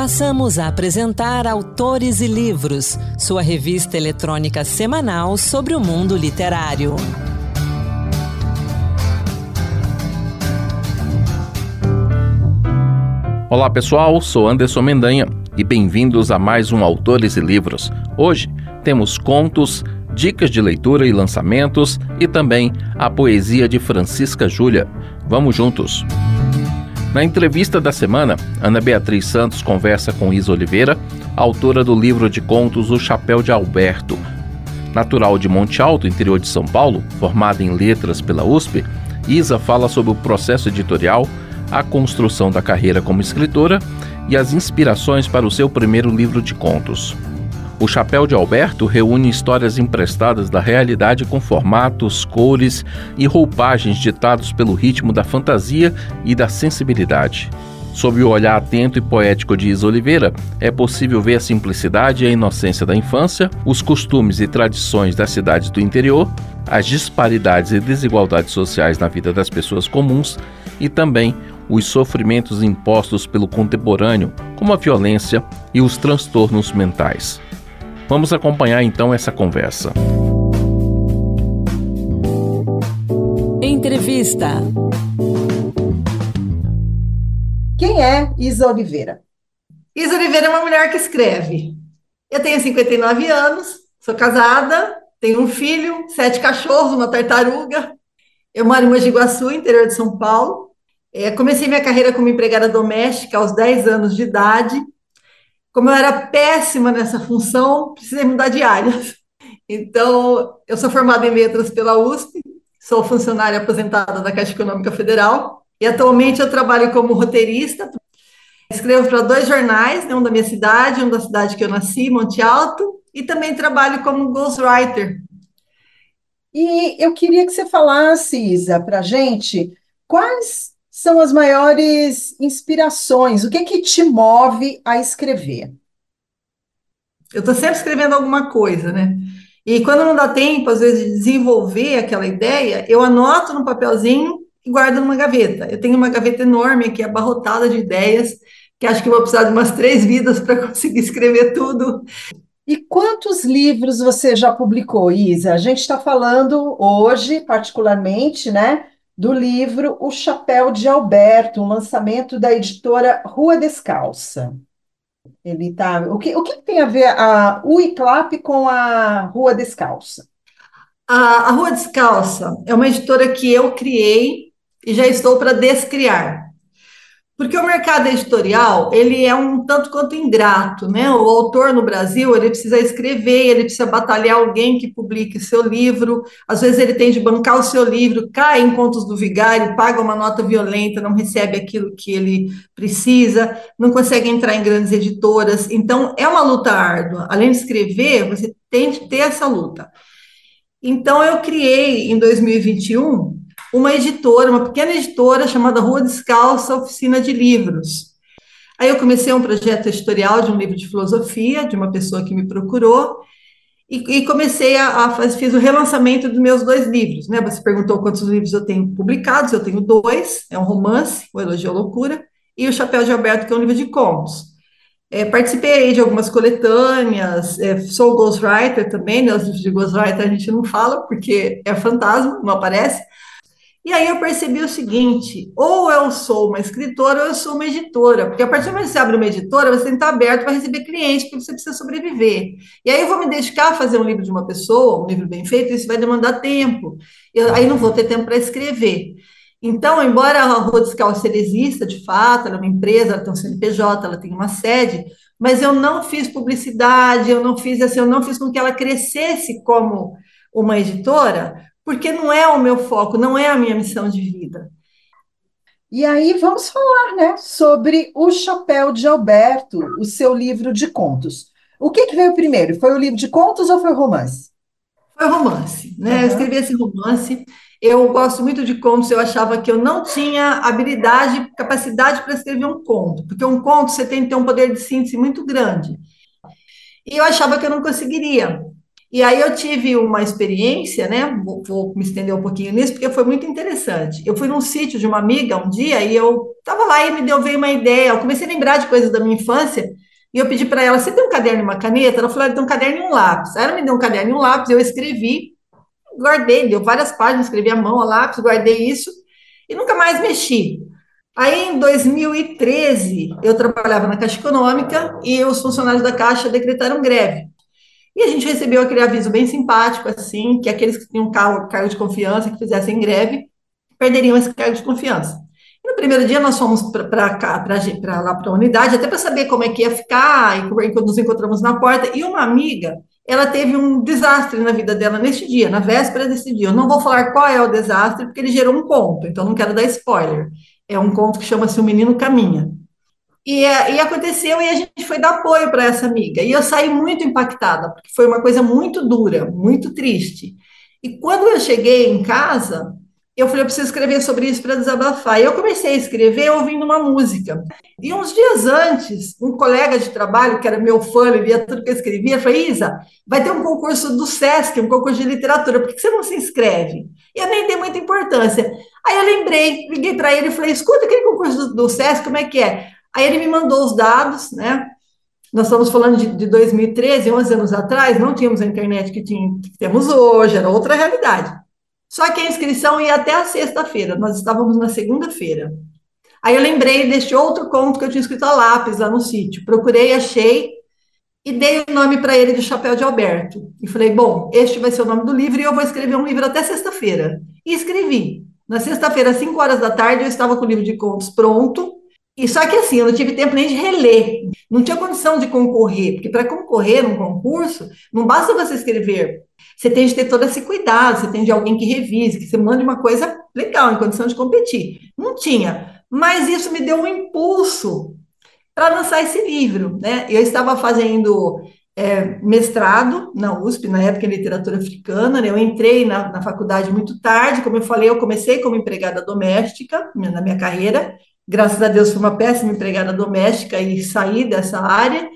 Passamos a apresentar Autores e Livros, sua revista eletrônica semanal sobre o mundo literário. Olá pessoal, sou Anderson Mendanha e bem-vindos a mais um Autores e Livros. Hoje temos contos, dicas de leitura e lançamentos e também a poesia de Francisca Júlia. Vamos juntos! Na entrevista da semana, Ana Beatriz Santos conversa com Isa Oliveira, autora do livro de contos O Chapéu de Alberto. Natural de Monte Alto, interior de São Paulo, formada em letras pela USP, Isa fala sobre o processo editorial, a construção da carreira como escritora e as inspirações para o seu primeiro livro de contos. O Chapéu de Alberto reúne histórias emprestadas da realidade com formatos, cores e roupagens ditados pelo ritmo da fantasia e da sensibilidade. Sob o olhar atento e poético de Isa Oliveira, é possível ver a simplicidade e a inocência da infância, os costumes e tradições das cidades do interior, as disparidades e desigualdades sociais na vida das pessoas comuns e também os sofrimentos impostos pelo contemporâneo, como a violência e os transtornos mentais. Vamos acompanhar então essa conversa. Entrevista. Quem é Isa Oliveira? Isa Oliveira é uma mulher que escreve. Eu tenho 59 anos, sou casada, tenho um filho, 7 cachorros, uma tartaruga. Eu moro em Mogi Guaçu, interior de São Paulo. Comecei minha carreira como empregada doméstica aos 10 anos de idade. Como eu era péssima nessa função, precisei mudar de área. Então, eu sou formada em letras pela USP, sou funcionária aposentada da Caixa Econômica Federal e atualmente eu trabalho como roteirista. Escrevo para 2 jornais, um da minha cidade, um da cidade que eu nasci, Monte Alto, e também trabalho como ghostwriter. E eu queria que você falasse, Isa, para a gente, quais são as maiores inspirações? O que te move a escrever? Eu estou sempre escrevendo alguma coisa, né? E quando não dá tempo, às vezes, de desenvolver aquela ideia, eu anoto no papelzinho e guardo numa gaveta. Eu tenho uma gaveta enorme aqui, abarrotada de ideias, que acho que eu vou precisar de umas 3 vidas para conseguir escrever tudo. E quantos livros você já publicou, Isa? A gente está falando hoje, particularmente, né, do livro O Chapéu de Alberto, um lançamento da editora Rua Descalça. O que tem a ver a UICLAP com a Rua Descalça? A Rua Descalça é uma editora que eu criei e já estou para descriar. Porque o mercado editorial, ele é um tanto quanto ingrato, né? O autor no Brasil, ele precisa escrever, ele precisa batalhar alguém que publique seu livro, às vezes ele tem de bancar o seu livro, cai em contos do vigário, paga uma nota violenta, não recebe aquilo que ele precisa, não consegue entrar em grandes editoras, então é uma luta árdua. Além de escrever, você tem de ter essa luta. Então eu criei, em 2021, uma editora, uma pequena editora chamada Rua Descalça Oficina de Livros. Aí eu comecei um projeto editorial de um livro de filosofia, de uma pessoa que me procurou, e comecei fiz o relançamento dos meus 2 livros, né? Você perguntou quantos livros eu tenho publicados, eu tenho 2, é um romance, O Elogio à Loucura, e O Chapéu de Alberto, que é um livro de contos. Participei de algumas coletâneas, sou ghostwriter também, né? Os livros de ghostwriter a gente não fala, porque é fantasma, não aparece. E aí eu percebi o seguinte, ou eu sou uma escritora ou eu sou uma editora, porque a partir do momento que você abre uma editora, você tem que estar aberto para receber clientes, porque você precisa sobreviver. E aí eu vou me dedicar a fazer um livro de uma pessoa, um livro bem feito, isso vai demandar tempo. Aí não vou ter tempo para escrever. Então, embora a Rua Descalça exista, de fato, ela é uma empresa, ela tem um CNPJ, ela tem uma sede, mas eu não fiz publicidade, eu não fiz com que ela crescesse como uma editora, porque não é o meu foco, não é a minha missão de vida. E aí vamos falar, né, sobre O Chapéu de Alberto, o seu livro de contos. O que veio primeiro? Foi o livro de contos ou foi o romance? Foi romance, né? Eu escrevi esse romance, eu gosto muito de contos, eu achava que eu não tinha habilidade, capacidade para escrever um conto, porque um conto você tem que ter um poder de síntese muito grande. E eu achava que eu não conseguiria. E aí eu tive uma experiência, né? Vou me estender um pouquinho nisso, porque foi muito interessante. Eu fui num sítio de uma amiga um dia e eu estava lá e veio uma ideia. Eu comecei a lembrar de coisas da minha infância e eu pedi para ela: você tem um caderno e uma caneta? Ela falou: tem um caderno e um lápis. Aí ela me deu um caderno e um lápis, eu escrevi, guardei, deu várias páginas, escrevi à mão, a lápis, guardei isso e nunca mais mexi. Aí, em 2013, eu trabalhava na Caixa Econômica e os funcionários da Caixa decretaram greve. E a gente recebeu aquele aviso bem simpático, assim, que aqueles que tinham cargo de confiança, que fizessem greve, perderiam esse cargo de confiança. E no primeiro dia nós fomos para lá para a unidade, até para saber como é que ia ficar, e nos encontramos na porta, e uma amiga, ela teve um desastre na vida dela neste dia, na véspera desse dia. Eu não vou falar qual é o desastre, porque ele gerou um conto, então não quero dar spoiler. É um conto que chama-se O Menino Caminha. E aconteceu e a gente foi dar apoio para essa amiga. E eu saí muito impactada, porque foi uma coisa muito dura, muito triste. E quando eu cheguei em casa, eu falei: eu preciso escrever sobre isso para desabafar. E eu comecei a escrever ouvindo uma música. E uns dias antes, um colega de trabalho, que era meu fã, ele via tudo que eu escrevia, falou: Isa, vai ter um concurso do SESC, um concurso de literatura, por que você não se inscreve? E eu nem dei muita importância. Aí eu lembrei, liguei para ele e falei: escuta, aquele concurso do SESC, como é que é? Aí ele me mandou os dados, né? Nós estamos falando de 2013, 11 anos atrás, não tínhamos a internet que temos hoje, era outra realidade. Só que a inscrição ia até a sexta-feira, nós estávamos na segunda-feira. Aí eu lembrei deste outro conto que eu tinha escrito a lápis lá no sítio. Procurei, achei e dei o nome para ele de Chapéu de Alberto. E falei: bom, este vai ser o nome do livro e eu vou escrever um livro até sexta-feira. E escrevi. Na sexta-feira, às 5 horas da tarde, eu estava com o livro de contos pronto. E só que assim, eu não tive tempo nem de reler, não tinha condição de concorrer, porque para concorrer num concurso, não basta você escrever, você tem de ter todo esse cuidado, você tem de alguém que revise, que você mande uma coisa legal, em condição de competir. Não tinha, mas isso me deu um impulso para lançar esse livro, né? Eu estava fazendo mestrado na USP, na época em literatura africana, né? Eu entrei na faculdade muito tarde, como eu falei, eu comecei como empregada doméstica na minha carreira. Graças a Deus fui uma péssima empregada doméstica e saí dessa área.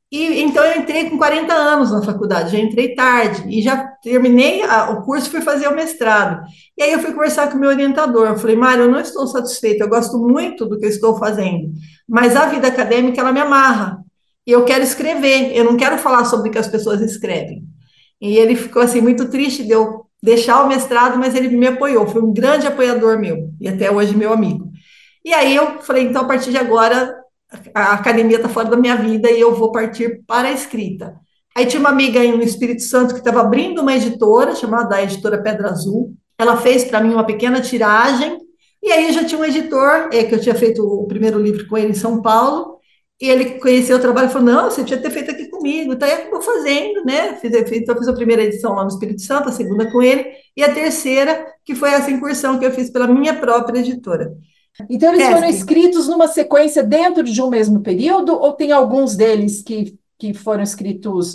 E então eu entrei com 40 anos na faculdade, já entrei tarde e já terminei o curso e fui fazer o mestrado. E aí eu fui conversar com o meu orientador. Eu falei: Mário, eu não estou satisfeita, eu gosto muito do que eu estou fazendo, mas a vida acadêmica ela me amarra. E eu quero escrever, eu não quero falar sobre o que as pessoas escrevem. E ele ficou assim muito triste de eu deixar o mestrado, mas ele me apoiou, foi um grande apoiador meu e até hoje meu amigo. E aí eu falei: então a partir de agora a academia está fora da minha vida e eu vou partir para a escrita. Aí tinha uma amiga aí no Espírito Santo que estava abrindo uma editora, chamada a Editora Pedra Azul. Ela fez para mim uma pequena tiragem, e aí já tinha um editor, que eu tinha feito o primeiro livro com ele em São Paulo, e ele conheceu o trabalho e falou: não, você tinha que ter feito aqui comigo, então eu estou fazendo, né? Então eu fiz a primeira edição lá no Espírito Santo, a segunda com ele, e a terceira, que foi essa incursão que eu fiz pela minha própria editora. Então, eles foram escritos numa sequência dentro de um mesmo período, ou tem alguns deles que foram escritos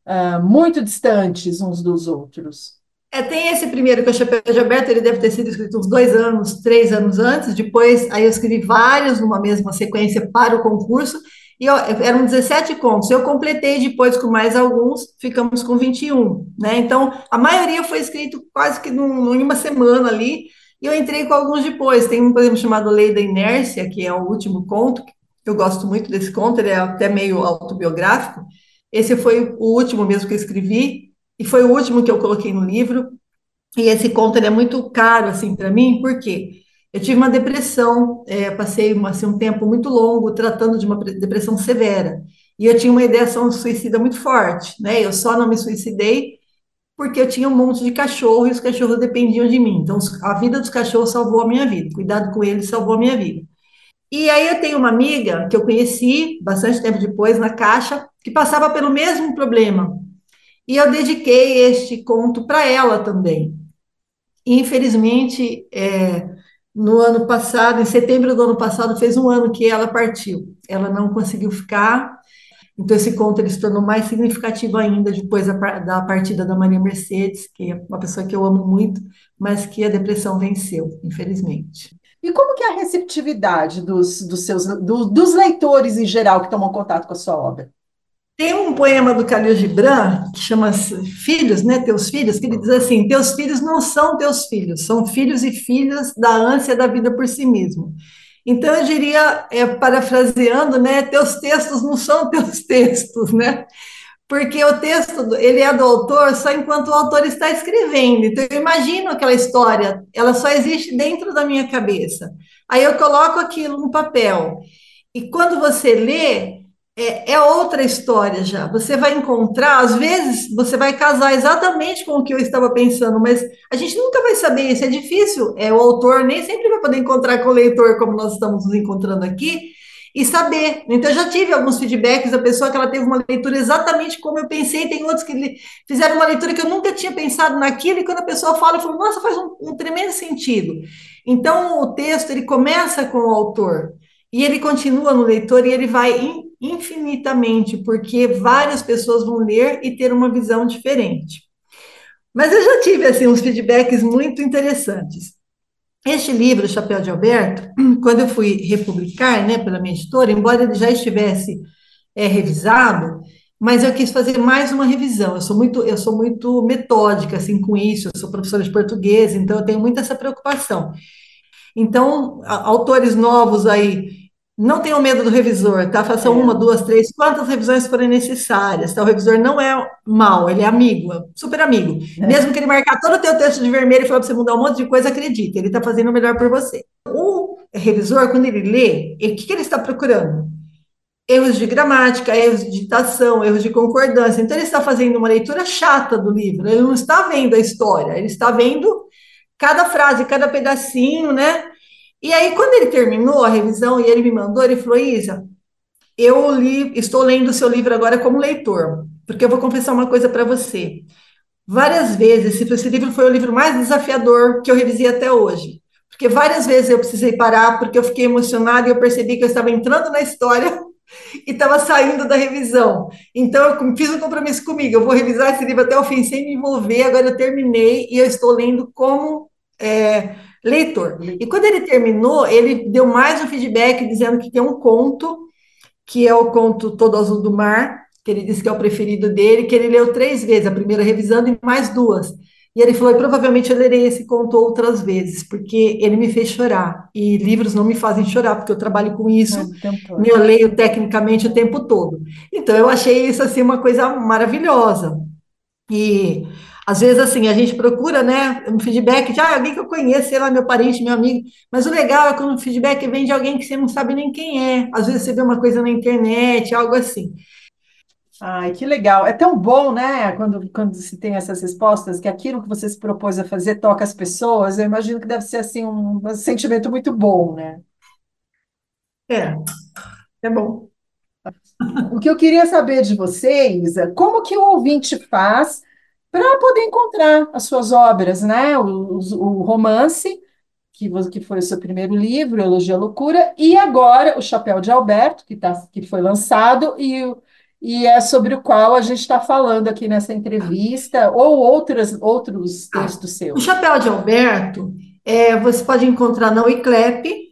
muito distantes uns dos outros? Tem esse primeiro, que é o Chapéu de Alberto, ele deve ter sido escrito uns 2 anos, 3 anos antes. Depois, aí eu escrevi vários numa mesma sequência para o concurso, e eram 17 contos. Eu completei depois com mais alguns, ficamos com 21, né? Então, a maioria foi escrito quase que em uma semana ali, e eu entrei com alguns depois. Tem um, por exemplo, chamado Lei da Inércia, que é o último conto. Eu gosto muito desse conto, ele é até meio autobiográfico. Esse foi o último mesmo que eu escrevi, e foi o último que eu coloquei no livro. E esse conto ele é muito caro assim para mim, porque eu tive uma depressão, passei assim, um tempo muito longo tratando de uma depressão severa. E eu tinha uma ideação suicida muito forte, né? Eu só não me suicidei porque eu tinha um monte de cachorro e os cachorros dependiam de mim. Então, a vida dos cachorros salvou a minha vida, cuidado com eles salvou a minha vida. E aí eu tenho uma amiga que eu conheci bastante tempo depois na Caixa, que passava pelo mesmo problema. E eu dediquei este conto para ela também. E, infelizmente, no ano passado, em setembro do ano passado, fez um ano que ela partiu. Ela não conseguiu ficar, então esse conto ele se tornou mais significativo ainda depois da partida da Maria Mercedes, que é uma pessoa que eu amo muito, mas que a depressão venceu, infelizmente. E como que é a receptividade dos leitores em geral que tomam contato com a sua obra? Tem um poema do Khalil Gibran, que chama Filhos, né? Teus filhos, que ele diz assim: teus filhos não são teus filhos, são filhos e filhas da ânsia da vida por si mesmo. Então, eu diria, parafraseando, né? Teus textos não são teus textos, né? Porque o texto, ele é do autor só enquanto o autor está escrevendo. Então, eu imagino aquela história, ela só existe dentro da minha cabeça. Aí eu coloco aquilo no papel. E quando você lê, é outra história já. Você vai encontrar, às vezes, você vai casar exatamente com o que eu estava pensando, mas a gente nunca vai saber isso, é difícil. O autor nem sempre vai poder encontrar com o leitor, como nós estamos nos encontrando aqui, e saber. Então, eu já tive alguns feedbacks da pessoa que ela teve uma leitura exatamente como eu pensei, tem outros que fizeram uma leitura que eu nunca tinha pensado naquilo, e quando a pessoa fala, eu falo, nossa, faz um tremendo sentido. Então, o texto, ele começa com o autor, e ele continua no leitor, e ele vai infinitamente, porque várias pessoas vão ler e ter uma visão diferente. Mas eu já tive, assim, uns feedbacks muito interessantes. Este livro, Chapéu de Alberto, quando eu fui republicar, né, pela minha editora, embora ele já estivesse revisado, mas eu quis fazer mais uma revisão. Eu sou muito metódica assim com isso. Eu sou professora de português, então eu tenho muito essa preocupação. Então, autores novos aí, não tenham medo do revisor, tá? Façam uma, duas, três, quantas revisões forem necessárias, tá? O revisor não é mau, ele é amigo, super amigo. Mesmo que ele marcar todo o teu texto de vermelho e falar para você mudar um monte de coisa, acredite, ele está fazendo o melhor por você. O revisor, quando ele lê, o que ele está procurando? Erros de gramática, erros de digitação, erros de concordância. Então, ele está fazendo uma leitura chata do livro, ele não está vendo a história, ele está vendo cada frase, cada pedacinho, né? E aí, quando ele terminou a revisão e ele me mandou, ele falou, Isa, estou lendo o seu livro agora como leitor, porque eu vou confessar uma coisa para você. Várias vezes, esse livro foi o livro mais desafiador que eu revisei até hoje, porque várias vezes eu precisei parar, porque eu fiquei emocionada e eu percebi que eu estava entrando na história e estava saindo da revisão. Então, eu fiz um compromisso comigo, eu vou revisar esse livro até o fim, sem me envolver, agora eu terminei e eu estou lendo como leitor. E quando ele terminou, ele deu mais um feedback dizendo que tem um conto, que é o conto Todo Azul do Mar, que ele disse que é o preferido dele, que ele leu 3 vezes, a primeira revisando e mais 2. E ele falou, provavelmente eu lerei esse conto outras vezes, porque ele me fez chorar. E livros não me fazem chorar, porque eu trabalho com isso, eu leio tecnicamente o tempo todo. Então, eu achei isso, assim, uma coisa maravilhosa. E, às vezes, assim, a gente procura, né, um feedback de alguém que eu conheço, sei lá, meu parente, meu amigo, mas o legal é quando o feedback vem de alguém que você não sabe nem quem é. Às vezes você vê uma coisa na internet, algo assim. Ai, que legal. É tão bom, né, quando se tem essas respostas, que aquilo que você se propôs a fazer toca as pessoas. Eu imagino que deve ser, assim, um sentimento muito bom, né? É bom. O que eu queria saber de você, Isa, como que o ouvinte faz para poder encontrar as suas obras, né? O romance, que foi o seu primeiro livro, Elogio à Loucura, e agora o Chapéu de Alberto, que foi lançado, e é sobre o qual a gente está falando aqui nessa entrevista, ou outros textos O seus. Chapéu de Alberto, você pode encontrar na Wiclap,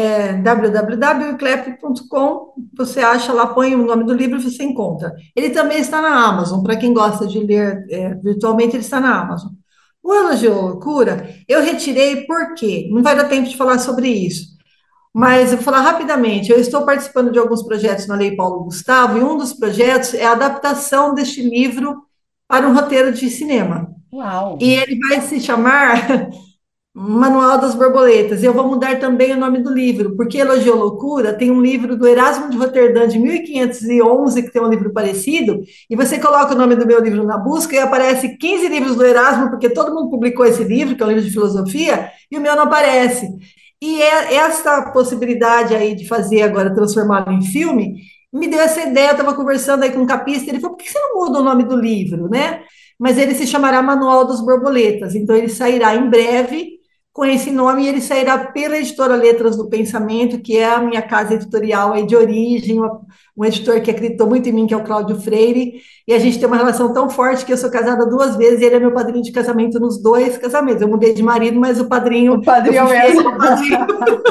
www.wiclap.com, você acha lá, põe o nome do livro e você encontra. Ele também está na Amazon, para quem gosta de ler virtualmente, ele está na Amazon. O Elogio à Loucura, eu retirei porque não vai dar tempo de falar sobre isso, mas eu vou falar rapidamente. Eu estou participando de alguns projetos na Lei Paulo Gustavo, e um dos projetos é a adaptação deste livro para um roteiro de cinema. Uau! E ele vai se chamar Manual das Borboletas. E eu vou mudar também o nome do livro, porque Elogio à Loucura tem um livro do Erasmo de Roterdã de 1511, que tem um livro parecido, e você coloca o nome do meu livro na busca e aparece 15 livros do Erasmo, porque todo mundo publicou esse livro, que é um livro de filosofia, e o meu não aparece. E essa possibilidade aí de fazer agora, transformá-lo em filme, me deu essa ideia. Eu estava conversando aí com um capista, ele falou, por que você não muda o nome do livro, né? Mas ele se chamará Manual das Borboletas, então ele sairá em breve com esse nome, e ele sairá pela editora Letras do Pensamento, que é a minha casa editorial aí de origem, um editor que acreditou muito em mim, que é o Cláudio Freire, e a gente tem uma relação tão forte que eu sou casada 2 vezes, e ele é meu padrinho de casamento nos 2 casamentos. Eu mudei de marido, mas o padrinho... O padrinho é o mesmo.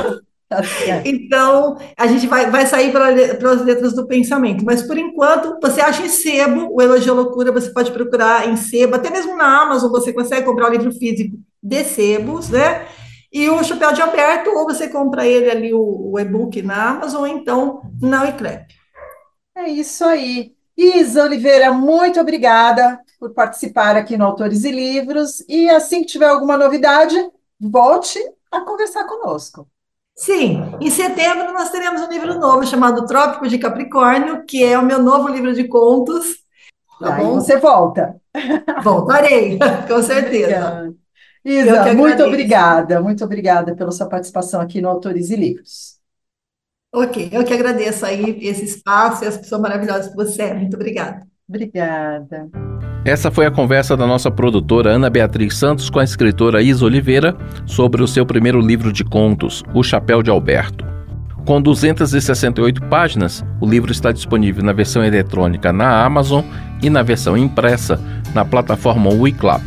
Tá certo. Então, a gente vai sair para as letras do pensamento. Mas, por enquanto, você acha em sebo o Elogio à Loucura, você pode procurar em sebo, até mesmo na Amazon você consegue comprar o livro físico de sebos, né? E o Chapéu de Alberto, ou você compra ele ali, o e-book na Amazon, ou então na Wiclap. É isso aí. Isa Oliveira, muito obrigada por participar aqui no Autores e Livros. E assim que tiver alguma novidade, volte a conversar conosco. Sim, em setembro nós teremos um livro novo chamado Trópico de Capricórnio, que é o meu novo livro de contos. Tá Aí bom? você volta. Voltarei, com certeza. Obrigada. Isa, Eu muito obrigada pela sua participação aqui no Autores e Livros. Ok, eu que agradeço aí esse espaço e as pessoas maravilhosas que você é. Muito obrigada. Obrigada. Essa foi a conversa da nossa produtora Ana Beatriz Santos com a escritora Isa Oliveira sobre o seu primeiro livro de contos, O Chapéu de Alberto. Com 268 páginas, o livro está disponível na versão eletrônica na Amazon e na versão impressa na plataforma Wiclap.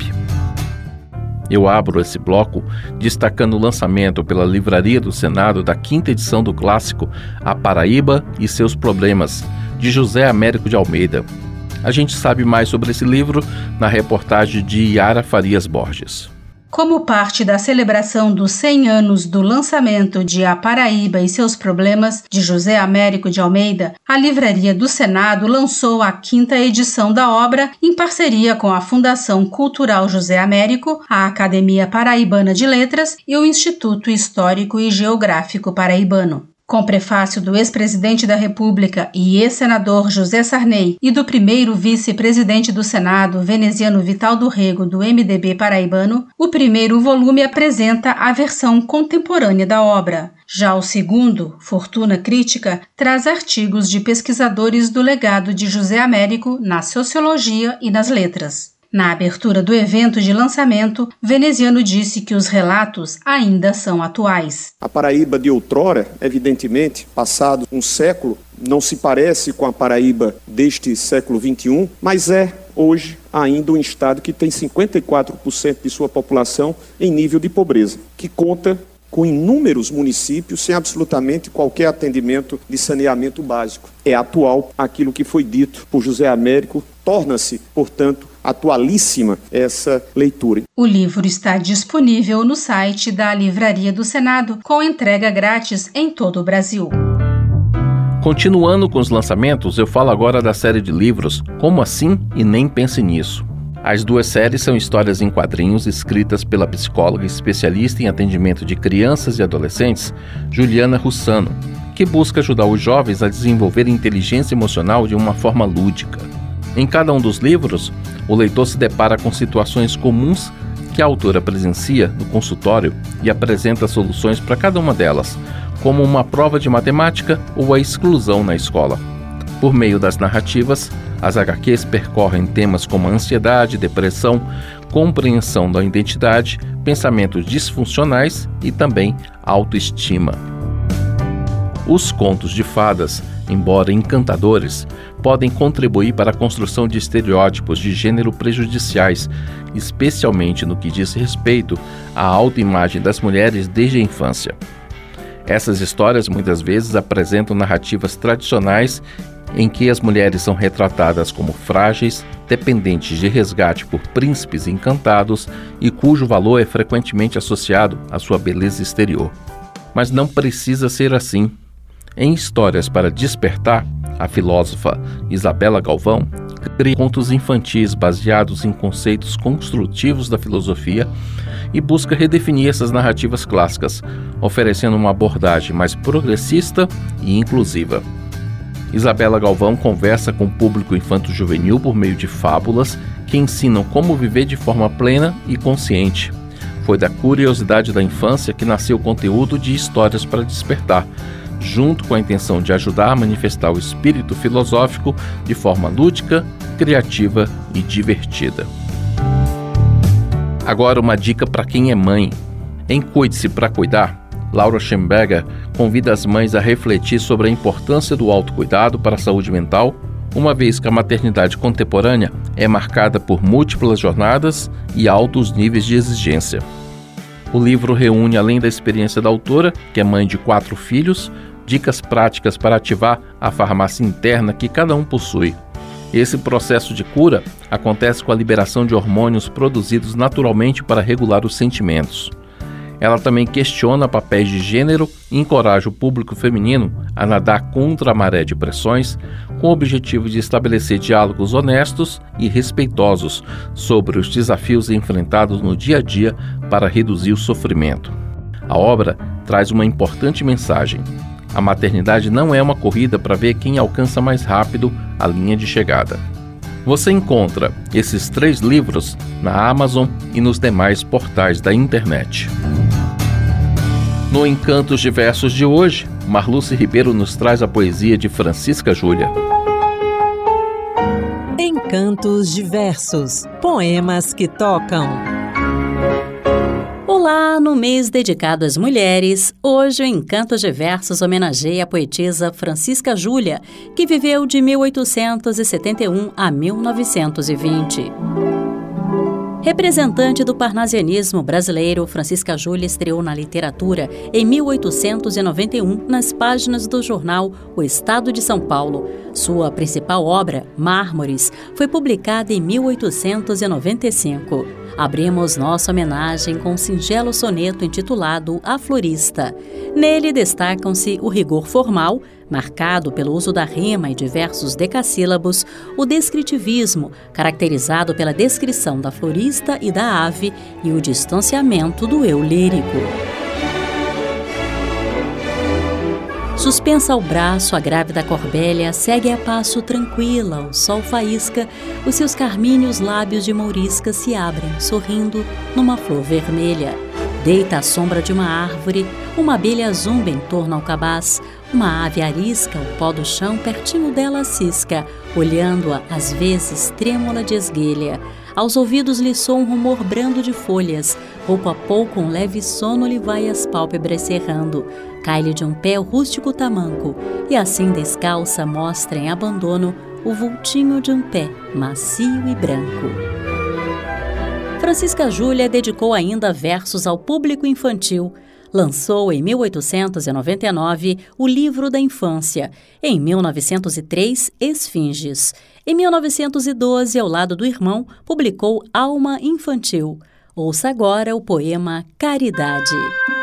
Eu abro esse bloco destacando o lançamento pela Livraria do Senado da 5ª edição do clássico A Paraíba e Seus Problemas, de José Américo de Almeida. A gente sabe mais sobre esse livro na reportagem de Yara Farias Borges. Como parte da celebração dos 100 anos do lançamento de A Paraíba e Seus Problemas, de José Américo de Almeida, a Livraria do Senado lançou a 5ª edição da obra em parceria com a Fundação Cultural José Américo, a Academia Paraibana de Letras e o Instituto Histórico e Geográfico Paraibano. Com prefácio do ex-presidente da República e ex-senador José Sarney e do primeiro vice-presidente do Senado, veneziano Vital do Rego, do MDB paraibano, o primeiro volume apresenta a versão contemporânea da obra. Já o segundo, Fortuna Crítica, traz artigos de pesquisadores do legado de José Américo na sociologia e nas letras. Na abertura do evento de lançamento, Veneziano disse que os relatos ainda são atuais. A Paraíba de outrora, evidentemente, passado um século, não se parece com a Paraíba deste século XXI, mas é, hoje, ainda um estado que tem 54% de sua população em nível de pobreza, que conta com inúmeros municípios sem absolutamente qualquer atendimento de saneamento básico. É atual aquilo que foi dito por José Américo, torna-se, portanto, atualíssima essa leitura. O livro está disponível no site da Livraria do Senado, com entrega grátis em todo o Brasil. Continuando com os lançamentos, eu falo agora da série de livros Como Assim e Nem Pense Nisso. As duas séries são histórias em quadrinhos escritas pela psicóloga especialista em atendimento de crianças e adolescentes, Juliana Russano, que busca ajudar os jovens a desenvolver inteligência emocional de uma forma lúdica. Em cada um dos livros, o leitor se depara com situações comuns que a autora presencia no consultório e apresenta soluções para cada uma delas, como uma prova de matemática ou a exclusão na escola. Por meio das narrativas, as HQs percorrem temas como ansiedade, depressão, compreensão da identidade, pensamentos disfuncionais e também autoestima. Os contos de fadas, embora encantadores, podem contribuir para a construção de estereótipos de gênero prejudiciais, especialmente no que diz respeito à autoimagem das mulheres desde a infância. Essas histórias muitas vezes apresentam narrativas tradicionais em que as mulheres são retratadas como frágeis, dependentes de resgate por príncipes encantados e cujo valor é frequentemente associado à sua beleza exterior. Mas não precisa ser assim. Em Histórias para Despertar, a filósofa Isabela Galvão cria contos infantis baseados em conceitos construtivos da filosofia e busca redefinir essas narrativas clássicas, oferecendo uma abordagem mais progressista e inclusiva. Isabela Galvão conversa com o público infanto-juvenil por meio de fábulas que ensinam como viver de forma plena e consciente. Foi da curiosidade da infância que nasceu o conteúdo de Histórias para Despertar, junto com a intenção de ajudar a manifestar o espírito filosófico de forma lúdica, criativa e divertida. Agora uma dica para quem é mãe. Em Cuide-se para Cuidar, Laura Schemberger convida as mães a refletir sobre a importância do autocuidado para a saúde mental, uma vez que a maternidade contemporânea é marcada por múltiplas jornadas e altos níveis de exigência. O livro reúne, além da experiência da autora, que é mãe de 4 filhos, dicas práticas para ativar a farmácia interna que cada um possui. Esse processo de cura acontece com a liberação de hormônios produzidos naturalmente para regular os sentimentos. Ela também questiona papéis de gênero e encoraja o público feminino a nadar contra a maré de pressões, com o objetivo de estabelecer diálogos honestos e respeitosos sobre os desafios enfrentados no dia a dia para reduzir o sofrimento. A obra traz uma importante mensagem. A maternidade não é uma corrida para ver quem alcança mais rápido a linha de chegada. Você encontra esses 3 livros na Amazon e nos demais portais da internet. No Encantos de Versos de hoje, Marluce Ribeiro nos traz a poesia de Francisca Júlia. Encantos de Versos, poemas que tocam. Olá, no mês dedicado às mulheres, hoje o Encantos de Versos homenageia a poetisa Francisca Júlia, que viveu de 1871 a 1920. Representante do parnasianismo brasileiro, Francisca Júlia estreou na literatura em 1891 nas páginas do jornal O Estado de São Paulo. Sua principal obra, Mármores, foi publicada em 1895. Abrimos nossa homenagem com um singelo soneto intitulado A Florista. Nele destacam-se o rigor formal, marcado pelo uso da rima e diversos decassílabos, o descritivismo, caracterizado pela descrição da florista e da ave, e o distanciamento do eu lírico. Suspensa ao braço, a grávida Corbélia segue a passo tranquila, o sol faísca, os seus carmíneos lábios de mourisca se abrem, sorrindo, numa flor vermelha. Deita à sombra de uma árvore, uma abelha zumba em torno ao cabaz, uma ave arisca o pó do chão, pertinho dela cisca, olhando-a, às vezes, trêmula de esguelha. Aos ouvidos lhe soa um rumor brando de folhas, pouco a pouco um leve sono lhe vai as pálpebras cerrando. Cai-lhe de um pé o rústico tamanco, e assim descalça mostra em abandono o vultinho de um pé, macio e branco. Francisca Júlia dedicou ainda versos ao público infantil. Lançou em 1899 o Livro da Infância, em 1903 Esfinges. Em 1912, ao lado do irmão, publicou Alma Infantil. Ouça agora o poema Caridade.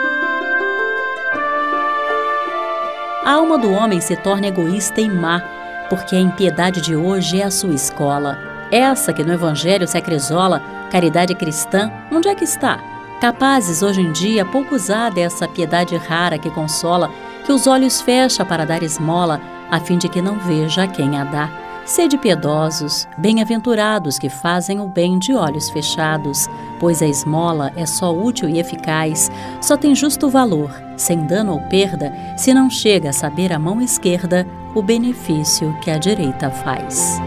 A alma do homem se torna egoísta e má, porque a impiedade de hoje é a sua escola. Essa que no Evangelho se acrisola, caridade cristã, onde é que está? Capazes hoje em dia pouco usar dessa piedade rara que consola, que os olhos fecha para dar esmola, a fim de que não veja a quem a dá. Sede piedosos, bem-aventurados que fazem o bem de olhos fechados, pois a esmola é só útil e eficaz, só tem justo valor, sem dano ou perda, se não chega a saber a mão esquerda o benefício que a direita faz.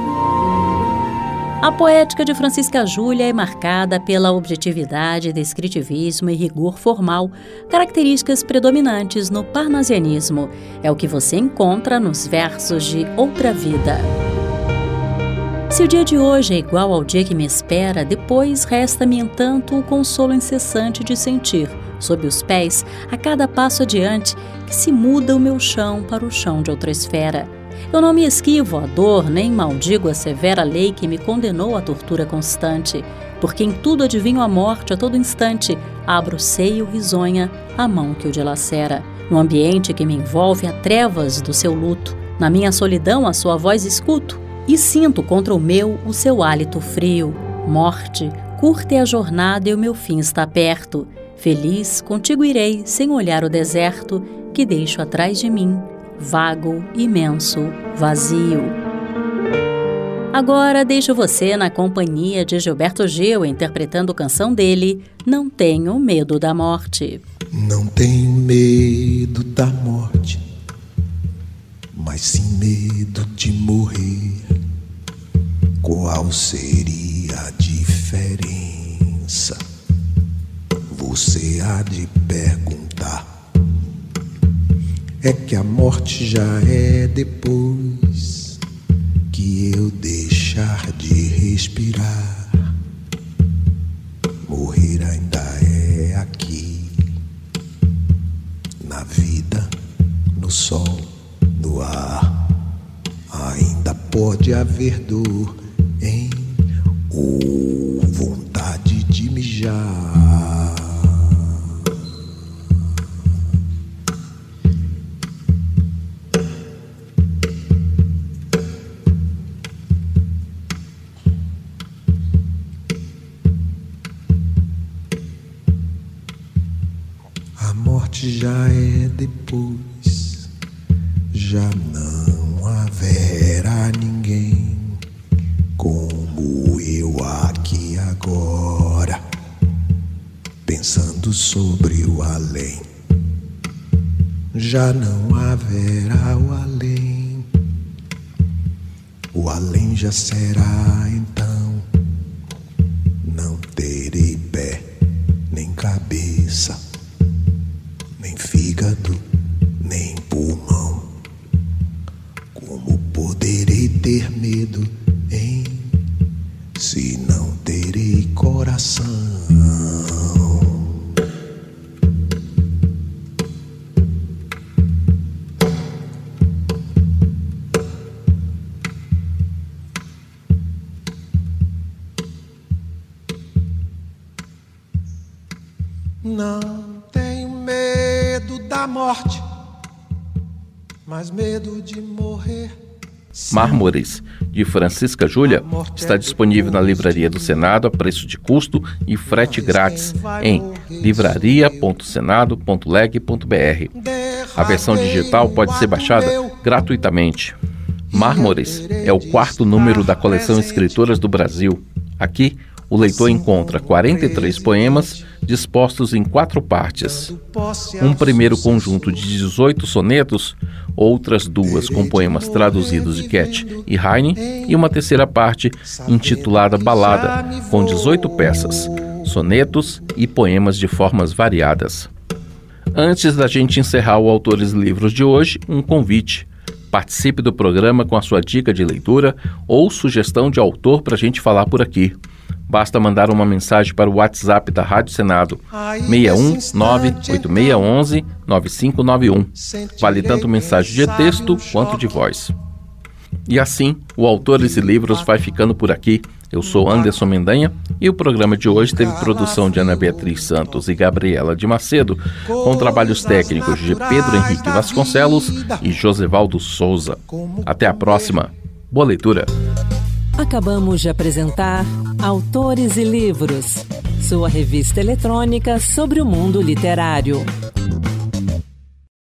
A poética de Francisca Júlia é marcada pela objetividade, descritivismo e rigor formal, características predominantes no parnasianismo. É o que você encontra nos versos de Outra Vida. Se o dia de hoje é igual ao dia que me espera, depois resta-me, entanto, o consolo incessante de sentir, sob os pés, a cada passo adiante, que se muda o meu chão para o chão de outra esfera. Eu não me esquivo à dor, nem maldigo a severa lei que me condenou à tortura constante, porque em tudo adivinho a morte a todo instante, abro o seio risonha, a mão que o dilacera. No ambiente que me envolve há trevas do seu luto, na minha solidão a sua voz escuto, e sinto contra o meu o seu hálito frio. Morte, curta é a jornada e o meu fim está perto. Feliz, contigo irei, sem olhar o deserto, que deixo atrás de mim, vago, imenso, vazio. Agora deixo você na companhia de Gilberto Gil, interpretando canção dele, Não Tenho Medo da Morte. Não tenho medo da morte, mas sim medo de morrer. Qual seria a diferença? Você há de perguntar. É que a morte já é depois que eu deixar de respirar. Morrer ainda é aqui. no ar. Ainda pode haver dor em vontade de mijar. A morte já é depois, já não haverá ninguém como eu aqui agora, pensando sobre o além. Já não haverá o além já será então. Não terei pé, nem cabeça, nem fígado, nem pulmão. Como poderei ter medo, hein? Se não terei coração. Não tenho medo da morte, mas medo de morrer. Mármores, de Francisca Júlia, está disponível na Livraria do Senado a preço de custo e frete grátis em livraria.senado.leg.br. A versão digital pode ser baixada gratuitamente. Mármores é o 4º número da coleção Escritoras do Brasil. Aqui, o leitor encontra 43 poemas dispostos em 4 partes. Um primeiro conjunto de 18 sonetos, outras 2 com poemas traduzidos de Goethe e Heine e uma terceira parte intitulada Balada, com 18 peças, sonetos e poemas de formas variadas. Antes da gente encerrar o Autores e Livros de hoje, um convite. Participe do programa com a sua dica de leitura ou sugestão de autor para a gente falar por aqui. Basta mandar uma mensagem para o WhatsApp da Rádio Senado, 619-8611-9591. Vale tanto mensagem de texto quanto de voz. E assim, o Autores e Livros vai ficando por aqui. Eu sou Anderson Mendanha e o programa de hoje teve produção de Ana Beatriz Santos e Gabriela de Macedo, com trabalhos técnicos de Pedro Henrique Vasconcelos e Josevaldo Souza. Até a próxima. Boa leitura. Acabamos de apresentar Autores e Livros, sua revista eletrônica sobre o mundo literário.